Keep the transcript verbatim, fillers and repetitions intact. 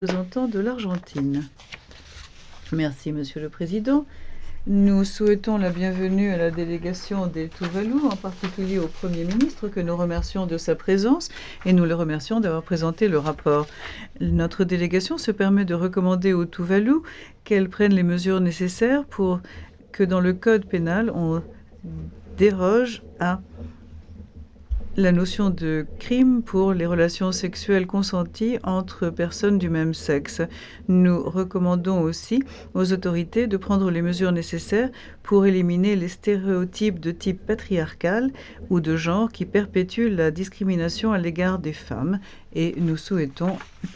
représentant de l'Argentine. Merci, Monsieur le Président. Nous souhaitons la bienvenue à la délégation des Tuvalu, en particulier au Premier ministre, que nous remercions de sa présence et nous le remercions d'avoir présenté le rapport. Notre délégation se permet de recommander aux Tuvalu qu'elles prennent les mesures nécessaires pour que dans le code pénal, on déroge à la notion de crime pour les relations sexuelles consenties entre personnes du même sexe. Nous recommandons aussi aux autorités de prendre les mesures nécessaires pour éliminer les stéréotypes de type patriarcal ou de genre qui perpétuent la discrimination à l'égard des femmes, et nous souhaitons